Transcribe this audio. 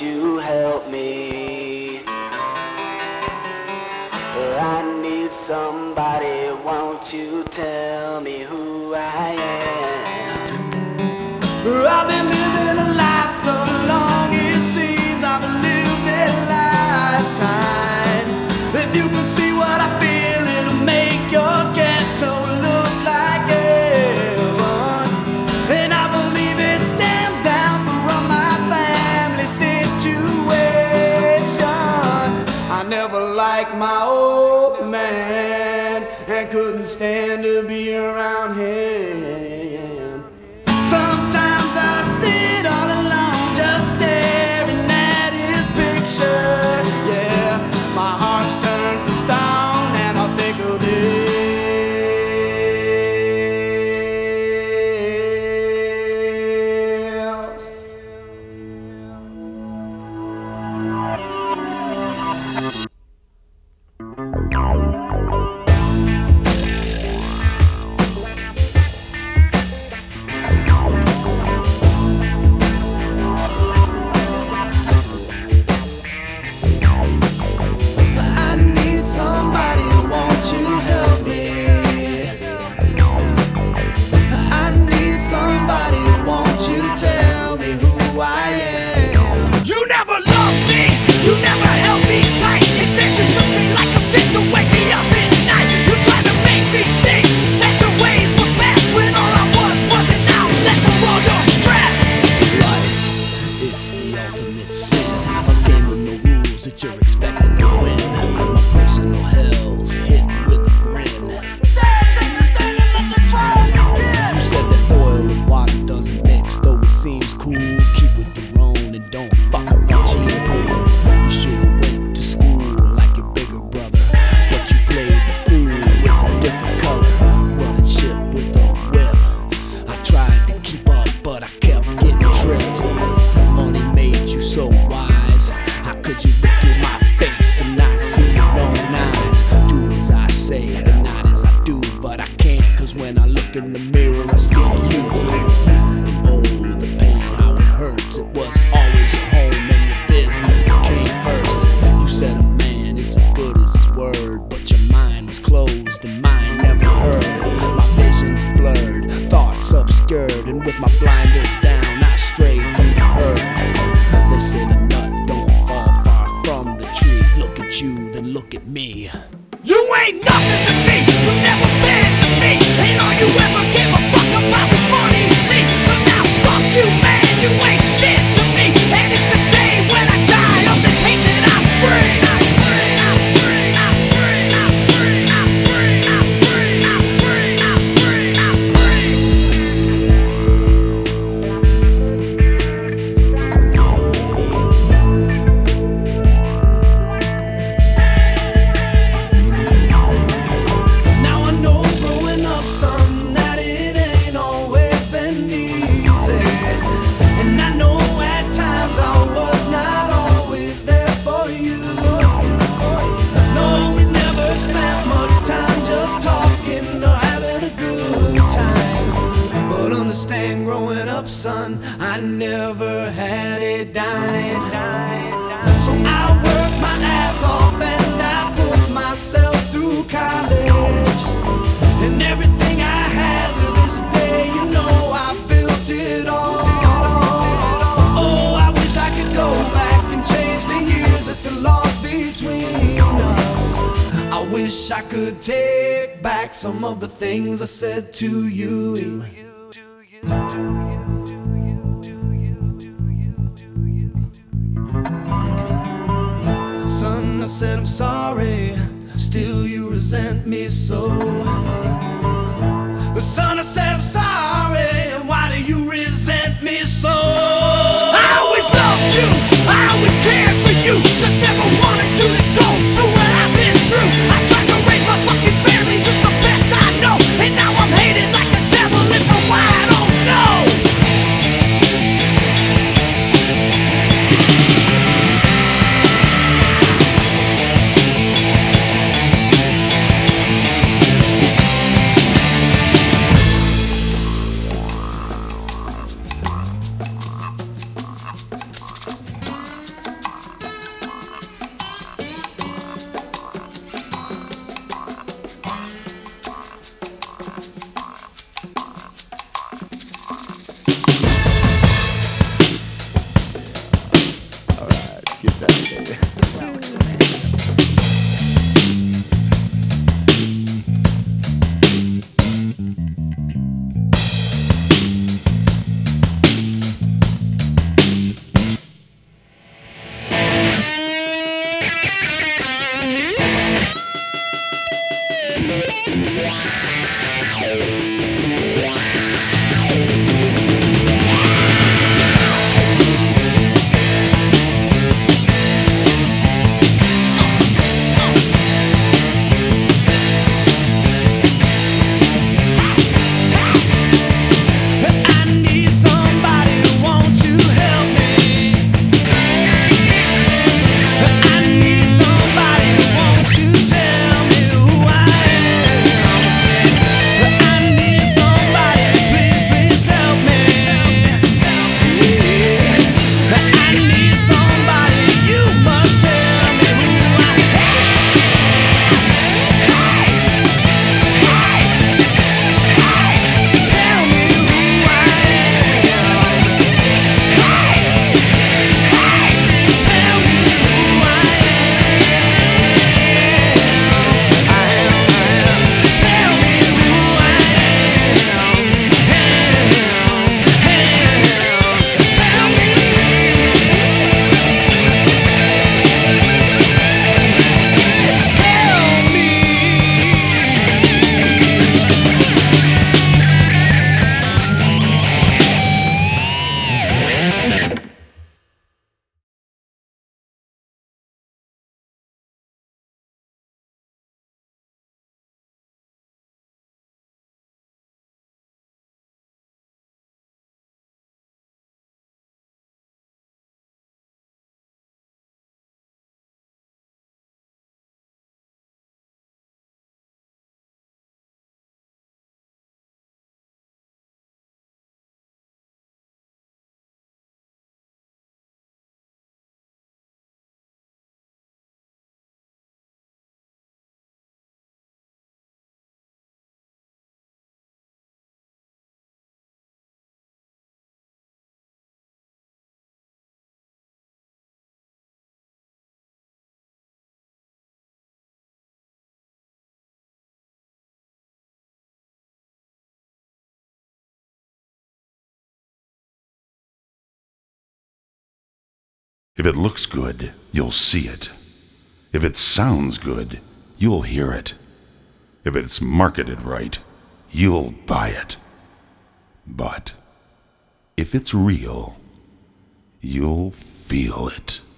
you help me? I need somebody, won't you tell me who I am? I've been living a life so long it seems I've lived a lifetime. If you can see what I feel, it'll make your ghetto look like heaven. And I believe it stands down for all my family situation. I never liked my old man and couldn't stand to be around him. Sometimes I sit all alone just staring at his picture. Yeah, my heart turns to stone and I think of this. You're expected to win. My personal hell's hit with a grin. You said that oil and water doesn't mix, though it seems cool. Keep with your own and don't fuck up the gene pool. You should've went to school like your bigger brother, but you played the fool with a different color. Running shit with a whip. I tried to keep up, but I kept getting tripped. Money made you so wise. How could you look through my face and not see your own eyes? Do as I say and not as I do, but I can't, cause when I look in the mirror I see you. And oh, the pain, how it hurts. It was always your home and your business that came first. You said a man is as good as his word, but your mind was closed and mine never heard. My vision's blurred, thoughts obscured, and with my blinders down I strayed from the herd. They say the nut don't fall far from the tree. Look at you, then look at me. You ain't nothing to me. You never been to me. Ain't all you ever gave a fuck about was money, see. So now fuck you, man. You ain't shit to me. And it's the day when I die of this hate that I'm free. Growing up, son, I never had a dime. So I worked my ass off and I put myself through college. And everything I had to this day, you know I built it all. Oh, I wish I could go back and change the years that's lost between us. I wish I could take back some of the things I said to you. Son, I said I'm sorry, still you resent me so. Son, I said I'm sorry, why do you resent me so? I always loved you, I always cared for you, just never wanted you to go through what I've been through. I tried to raise my fucking family just the best I know, and now I'm hated like the devil and for why I don't know. If it looks good, you'll see it. If it sounds good, you'll hear it. If it's marketed right, you'll buy it. But if it's real, you'll feel it.